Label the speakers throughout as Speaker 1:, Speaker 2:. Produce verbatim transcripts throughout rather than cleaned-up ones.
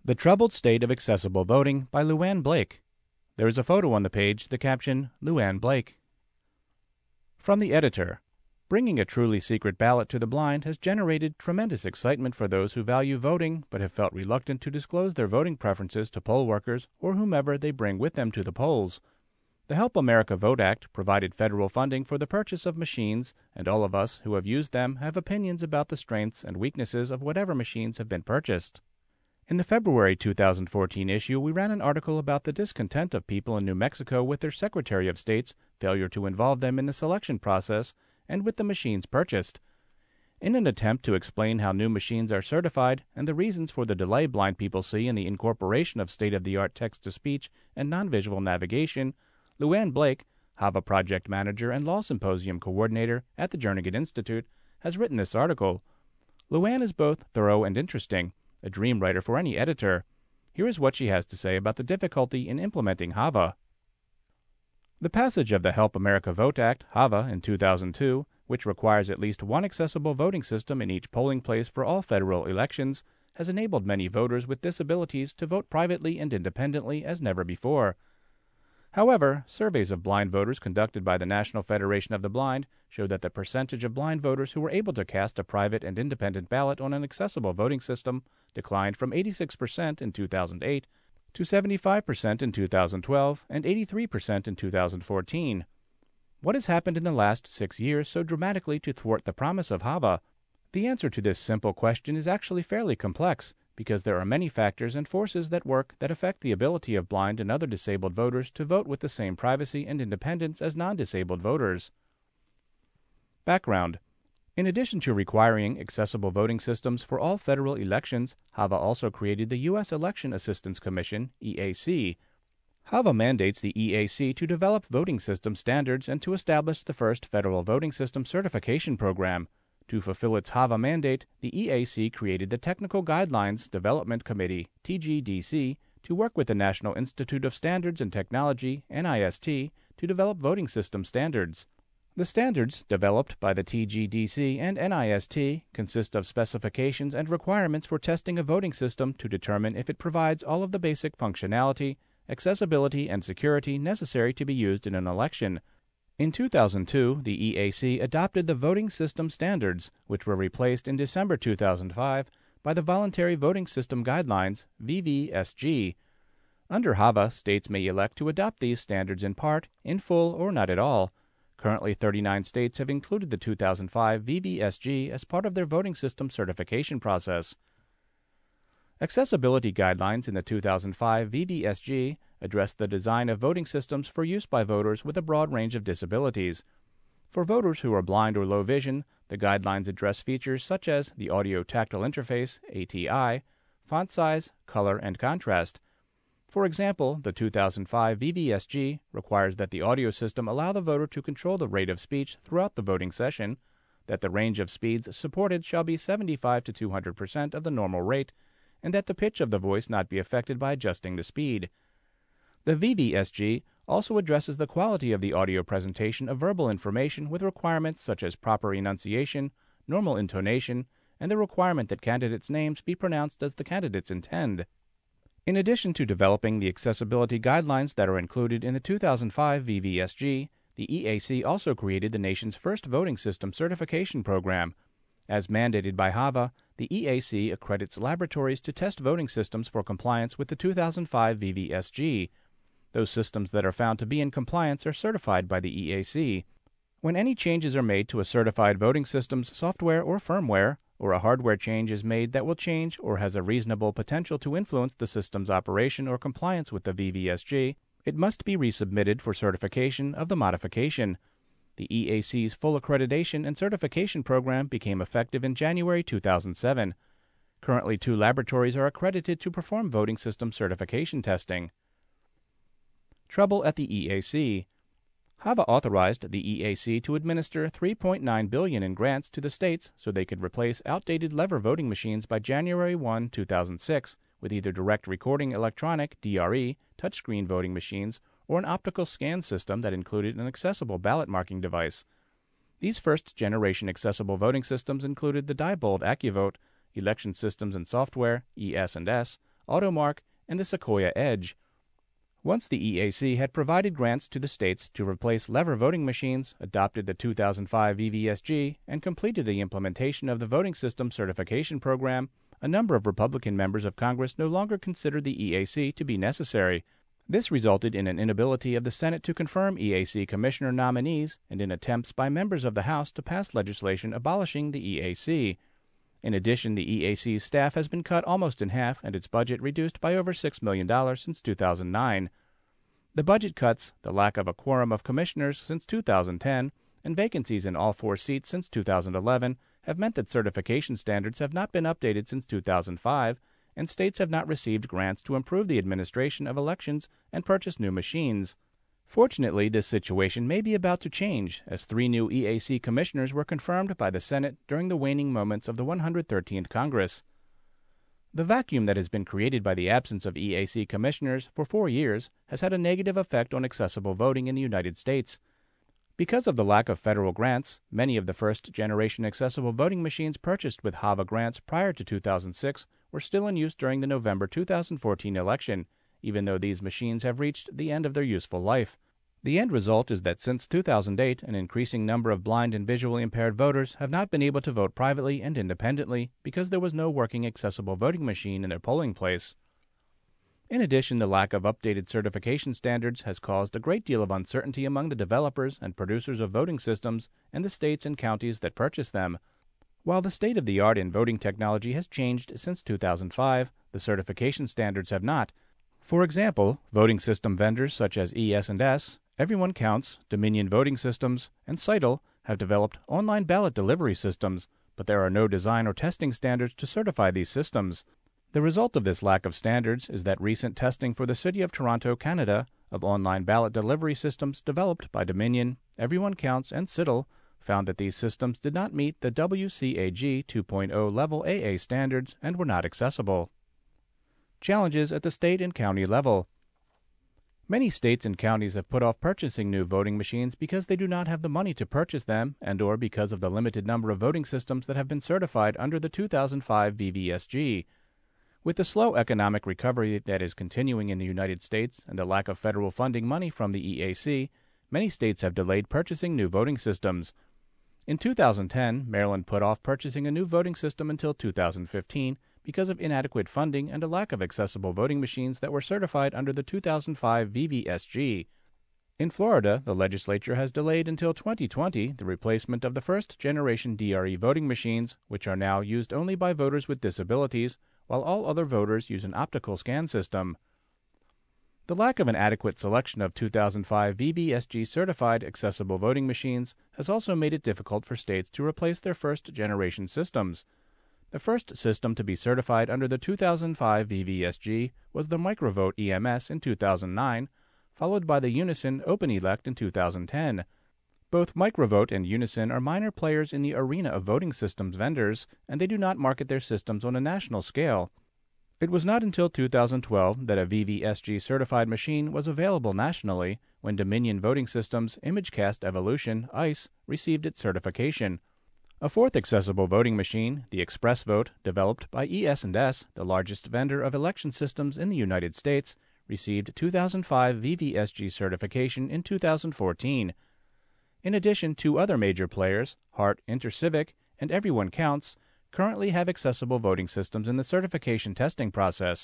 Speaker 1: The Troubled State of Accessible Voting by Luann Blake. There is a photo on the page, the caption, Luann Blake. From the editor. Bringing a truly secret ballot to the blind has generated tremendous excitement for those who value voting but have felt reluctant to disclose their voting preferences to poll workers or whomever they bring with them to the polls. The Help America Vote Act provided federal funding for the purchase of machines, and all of us who have used them have opinions about the strengths and weaknesses of whatever machines have been purchased. In the February two thousand fourteen issue, we ran an article about the discontent of people in New Mexico with their Secretary of State's failure to involve them in the selection process and with the machines purchased. In an attempt to explain how new machines are certified and the reasons for the delay blind people see in the incorporation of state-of-the-art text-to-speech and non-visual navigation, Luann Blake, HAVA project manager and law symposium coordinator at the Jernigan Institute, has written this article. Luann is both thorough and interesting, a dream writer for any editor. Here is what she has to say about the difficulty in implementing HAVA. The passage of the Help America Vote Act, HAVA, in two thousand two, which requires at least one accessible voting system in each polling place for all federal elections, has enabled many voters with disabilities to vote privately and independently as never before. However, surveys of blind voters conducted by the National Federation of the Blind show that the percentage of blind voters who were able to cast a private and independent ballot on an accessible voting system declined from eighty-six percent in two thousand eight to seventy-five percent in two thousand twelve and eighty-three percent in two thousand fourteen. What has happened in the last six years so dramatically to thwart the promise of HAVA? The answer to this simple question is actually fairly complex, because there are many factors and forces that work that affect the ability of blind and other disabled voters to vote with the same privacy and independence as non-disabled voters. Background. In addition to requiring accessible voting systems for all federal elections, HAVA also created the U S Election Assistance Commission, E A C. HAVA mandates the E A C to develop voting system standards and to establish the first federal voting system certification program. To fulfill its HAVA mandate, the E A C created the Technical Guidelines Development Committee, T G D C, to work with the National Institute of Standards and Technology, N I S T, to develop voting system standards. The standards, developed by the T G D C and N I S T, consist of specifications and requirements for testing a voting system to determine if it provides all of the basic functionality, accessibility, and security necessary to be used in an election. In two thousand two, the E A C adopted the Voting System Standards, which were replaced in December two thousand five by the Voluntary Voting System Guidelines, V V S G. Under HAVA, states may elect to adopt these standards in part, in full, or not at all. Currently, thirty-nine states have included the two thousand five V V S G as part of their voting system certification process. Accessibility guidelines in the two thousand five V V S G address the design of voting systems for use by voters with a broad range of disabilities. For voters who are blind or low vision, the guidelines address features such as the Audio Tactile Interface, A T I, font size, color, and contrast. For example, the two thousand five V V S G requires that the audio system allow the voter to control the rate of speech throughout the voting session, that the range of speeds supported shall be seventy-five to two hundred percent of the normal rate, and that the pitch of the voice not be affected by adjusting the speed. The V V S G also addresses the quality of the audio presentation of verbal information with requirements such as proper enunciation, normal intonation, and the requirement that candidates' names be pronounced as the candidates intend. In addition to developing the accessibility guidelines that are included in the two thousand five V V S G, the E A C also created the nation's first voting system certification program. As mandated by HAVA, the E A C accredits laboratories to test voting systems for compliance with the two thousand five V V S G. Those systems that are found to be in compliance are certified by the E A C. When any changes are made to a certified voting system's software or firmware, or a hardware change is made that will change or has a reasonable potential to influence the system's operation or compliance with the V V S G, it must be resubmitted for certification of the modification. The E A C's full accreditation and certification program became effective in January two thousand seven. Currently, two laboratories are accredited to perform voting system certification testing. Trouble at the E A C. HAVA authorized the E A C to administer three point nine billion dollars in grants to the states so they could replace outdated lever voting machines by January first, two thousand six, with either direct recording electronic D R E touchscreen voting machines or an optical scan system that included an accessible ballot marking device. These first-generation accessible voting systems included the Diebold AccuVote, Election Systems and Software, E S and S, AutoMark, and the Sequoia Edge. Once the E A C had provided grants to the states to replace lever voting machines, adopted the two thousand five V V S G, and completed the implementation of the Voting System Certification Program, a number of Republican members of Congress no longer considered the E A C to be necessary. This resulted in an inability of the Senate to confirm E A C commissioner nominees and in attempts by members of the House to pass legislation abolishing the E A C. In addition, the E A C's staff has been cut almost in half and its budget reduced by over six million dollars since two thousand nine. The budget cuts, the lack of a quorum of commissioners since two thousand ten, and vacancies in all four seats since two thousand eleven have meant that certification standards have not been updated since two thousand five, and states have not received grants to improve the administration of elections and purchase new machines. Fortunately, this situation may be about to change, as three new E A C commissioners were confirmed by the Senate during the waning moments of the one hundred thirteenth Congress. The vacuum that has been created by the absence of E A C commissioners for four years has had a negative effect on accessible voting in the United States. Because of the lack of federal grants, many of the first-generation accessible voting machines purchased with HAVA grants prior to two thousand six were still in use during the November two thousand fourteen election, even though these machines have reached the end of their useful life. The end result is that since two thousand eight, an increasing number of blind and visually impaired voters have not been able to vote privately and independently because there was no working accessible voting machine in their polling place. In addition, the lack of updated certification standards has caused a great deal of uncertainty among the developers and producers of voting systems and the states and counties that purchase them. While the state of the art in voting technology has changed since two thousand five, the certification standards have not. For example, voting system vendors such as E S and S, Everyone Counts, Dominion Voting Systems, and Scytl have developed online ballot delivery systems, but there are no design or testing standards to certify these systems. The result of this lack of standards is that recent testing for the City of Toronto, Canada, of online ballot delivery systems developed by Dominion, Everyone Counts, and Scytl found that these systems did not meet the W C A G two point oh Level A A standards and were not accessible. Challenges at the state and county level. Many states and counties have put off purchasing new voting machines because they do not have the money to purchase them and or because of the limited number of voting systems that have been certified under the two thousand five V V S G. With the slow economic recovery that is continuing in the United States and the lack of federal funding money from the E A C, many states have delayed purchasing new voting systems. In two thousand ten, Maryland put off purchasing a new voting system until two thousand fifteen because of inadequate funding and a lack of accessible voting machines that were certified under the two thousand five V V S G. In Florida, the legislature has delayed until twenty twenty the replacement of the first-generation D R E voting machines, which are now used only by voters with disabilities, while all other voters use an optical scan system. The lack of an adequate selection of two thousand five V V S G-certified accessible voting machines has also made it difficult for states to replace their first-generation systems. The first system to be certified under the two thousand five V V S G was the Microvote E M S in two thousand nine, followed by the Unison OpenElect in two thousand ten. Both Microvote and Unison are minor players in the arena of voting systems vendors, and they do not market their systems on a national scale. It was not until two thousand twelve that a V V S G-certified machine was available nationally, when Dominion Voting Systems ImageCast Evolution, ICE, received its certification. A fourth accessible voting machine, the ExpressVote, developed by E S and S, the largest vendor of election systems in the United States, received two thousand five V V S G certification in two thousand fourteen. In addition, two other major players, Hart InterCivic and Everyone Counts, currently have accessible voting systems in the certification testing process.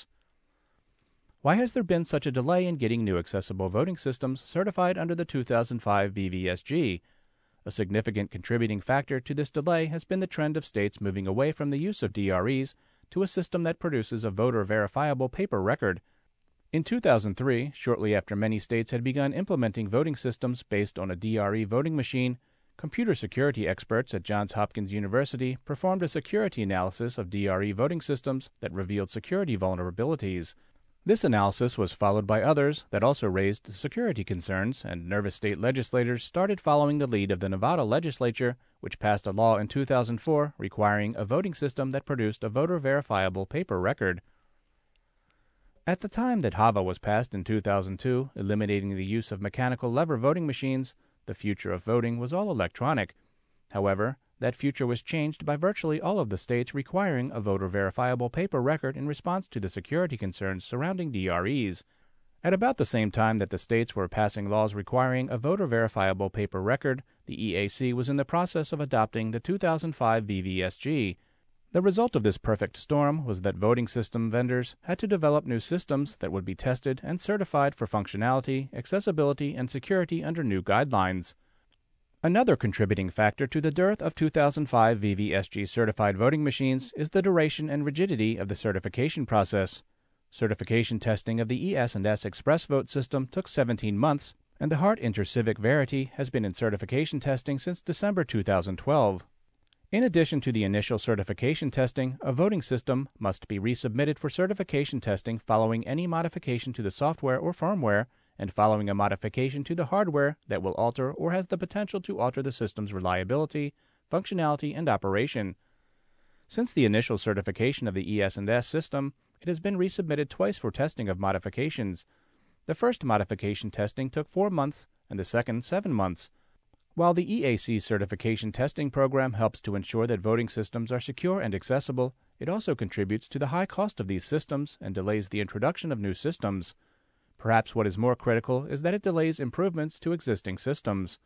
Speaker 1: Why has there been such a delay in getting new accessible voting systems certified under the two thousand five V V S G? A significant contributing factor to this delay has been the trend of states moving away from the use of D R Es to a system that produces a voter-verifiable paper record. In two thousand three, shortly after many states had begun implementing voting systems based on a D R E voting machine, computer security experts at Johns Hopkins University performed a security analysis of D R E voting systems that revealed security vulnerabilities. This analysis was followed by others that also raised security concerns, and nervous state legislators started following the lead of the Nevada legislature, which passed a law in two thousand four requiring a voting system that produced a voter-verifiable paper record. At the time that HAVA was passed in two thousand two, eliminating the use of mechanical lever voting machines, the future of voting was all electronic. However, that future was changed by virtually all of the states requiring a voter-verifiable paper record in response to the security concerns surrounding D R Es. At about the same time that the states were passing laws requiring a voter-verifiable paper record, the E A C was in the process of adopting the two thousand five V V S G. The result of this perfect storm was that voting system vendors had to develop new systems that would be tested and certified for functionality, accessibility, and security under new guidelines. Another contributing factor to the dearth of two thousand five V V S G certified voting machines is the duration and rigidity of the certification process. Certification testing of the E S and S Express Vote system took seventeen months, and the Hart InterCivic Verity has been in certification testing since December two thousand twelve. In addition to the initial certification testing, a voting system must be resubmitted for certification testing following any modification to the software or firmware, and following a modification to the hardware that will alter or has the potential to alter the system's reliability, functionality, and operation. Since the initial certification of the E S and S system, it has been resubmitted twice for testing of modifications. The first modification testing took four months and the second seven months. While the E A C certification testing program helps to ensure that voting systems are secure and accessible, it also contributes to the high cost of these systems and delays the introduction of new systems. Perhaps what is more critical is that it delays improvements to existing systems.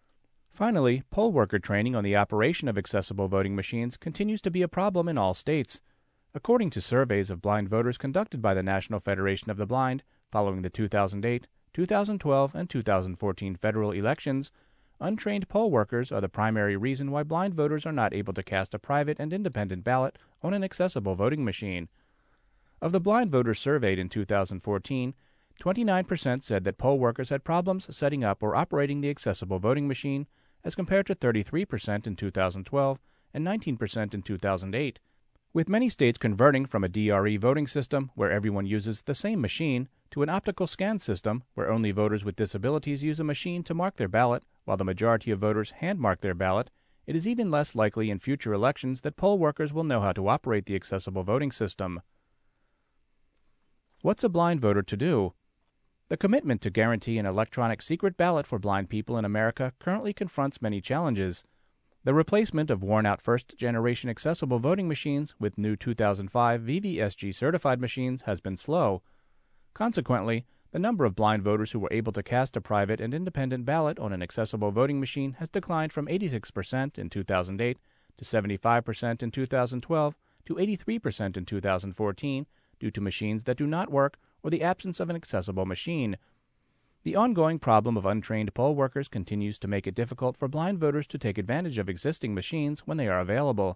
Speaker 1: Finally, poll worker training on the operation of accessible voting machines continues to be a problem in all states. According to surveys of blind voters conducted by the National Federation of the Blind following the two thousand eight, two thousand twelve, and two thousand fourteen federal elections, untrained poll workers are the primary reason why blind voters are not able to cast a private and independent ballot on an accessible voting machine. Of the blind voters surveyed in two thousand fourteen, twenty-nine percent said that poll workers had problems setting up or operating the accessible voting machine, as compared to thirty-three percent in two thousand twelve and nineteen percent in two thousand eight. With many states converting from a D R E voting system, where everyone uses the same machine, to an optical scan system, where only voters with disabilities use a machine to mark their ballot, while the majority of voters hand-mark their ballot, it is even less likely in future elections that poll workers will know how to operate the accessible voting system. What's a blind voter to do? The commitment to guarantee an electronic secret ballot for blind people in America currently confronts many challenges. The replacement of worn-out first-generation accessible voting machines with new two thousand five V V S G certified machines has been slow. Consequently, the number of blind voters who were able to cast a private and independent ballot on an accessible voting machine has declined from eighty-six percent in two thousand eight to seventy-five percent in two thousand twelve to eighty-three percent in two thousand fourteen due to machines that do not work or the absence of an accessible machine. The ongoing problem of untrained poll workers continues to make it difficult for blind voters to take advantage of existing machines when they are available.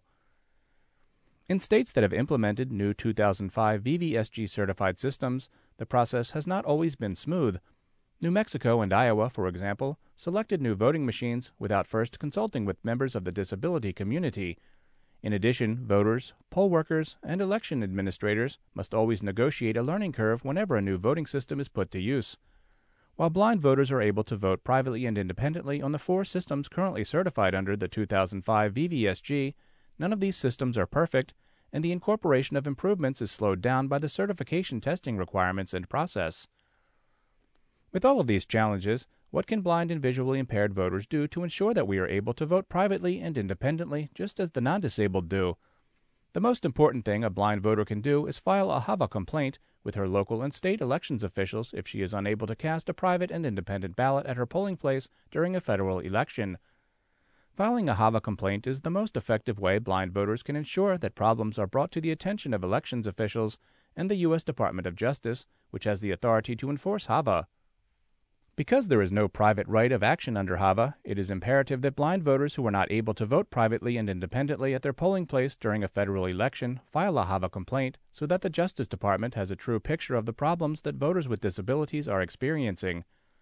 Speaker 1: In states that have implemented new two thousand five V V S G certified systems, the process has not always been smooth. New Mexico and Iowa, for example, selected new voting machines without first consulting with members of the disability community. In addition, voters, poll workers, and election administrators must always negotiate a learning curve whenever a new voting system is put to use. While blind voters are able to vote privately and independently on the four systems currently certified under the two thousand five V V S G, none of these systems are perfect, and the incorporation of improvements is slowed down by the certification testing requirements and process. With all of these challenges, what can blind and visually impaired voters do to ensure that we are able to vote privately and independently just as the non-disabled do? The most important thing a blind voter can do is file a H A V A complaint with her local and state elections officials if she is unable to cast a private and independent ballot at her polling place during a federal election. Filing a H A V A complaint is the most effective way blind voters can ensure that problems are brought to the attention of elections officials and the U S Department of Justice, which has the authority to enforce H A V A. Because there is no private right of action under H A V A, it is imperative that blind voters who are not able to vote privately and independently at their polling place during a federal election file a H A V A complaint so that the Justice Department has a true picture of the problems that voters with disabilities are experiencing.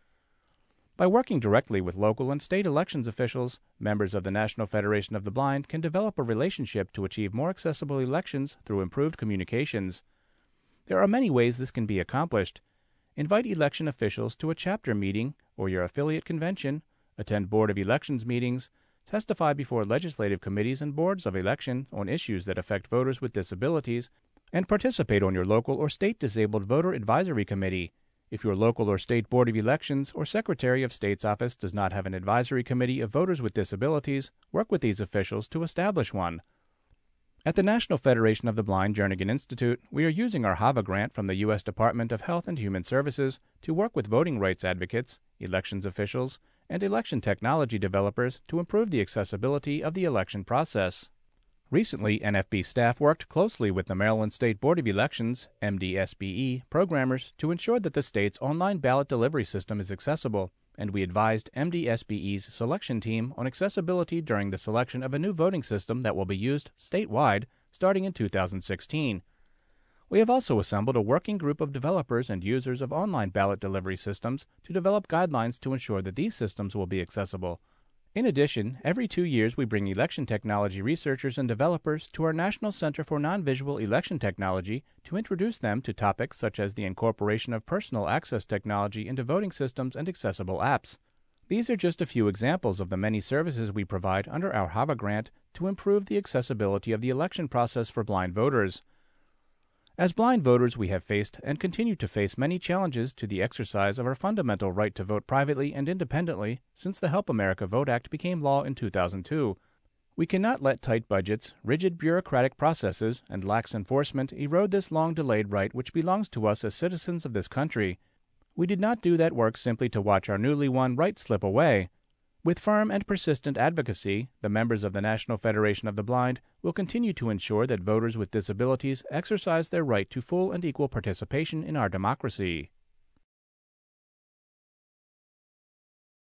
Speaker 1: By working directly with local and state elections officials, members of the National Federation of the Blind can develop a relationship to achieve more accessible elections through improved communications. There are many ways this can be accomplished. Invite election officials to a chapter meeting or your affiliate convention, attend Board of Elections meetings, testify before legislative committees and boards of election on issues that affect voters with disabilities, and participate on your local or state disabled voter advisory committee. If your local or state Board of Elections or Secretary of State's office does not have an advisory committee of voters with disabilities, work with these officials to establish one. At the National Federation of the Blind Jernigan Institute, we are using our HAVA grant from the U S Department of Health and Human Services to work with voting rights advocates, elections officials, and election technology developers to improve the accessibility of the election process. Recently, N F B staff worked closely with the Maryland State Board of Elections, M D S B E, programmers to ensure that the state's online ballot delivery system is accessible, and we advised M D S B E's selection team on accessibility during the selection of a new voting system that will be used statewide starting in two thousand sixteen. We have also assembled a working group of developers and users of online ballot delivery systems to develop guidelines to ensure that these systems will be accessible. In addition, every two years we bring election technology researchers and developers to our National Center for Non-Visual Election Technology to introduce them to topics such as the incorporation of personal access technology into voting systems and accessible apps. These are just a few examples of the many services we provide under our HAVA grant to improve the accessibility of the election process for blind voters. As blind voters, we have faced and continue to face many challenges to the exercise of our fundamental right to vote privately and independently since the Help America Vote Act became law in two thousand two. We cannot let tight budgets, rigid bureaucratic processes, and lax enforcement erode this long-delayed right which belongs to us as citizens of this country. We did not do that work simply to watch our newly won right slip away. With firm and persistent advocacy, the members of the National Federation of the Blind will continue to ensure that voters with disabilities exercise their right to full and equal participation in our democracy.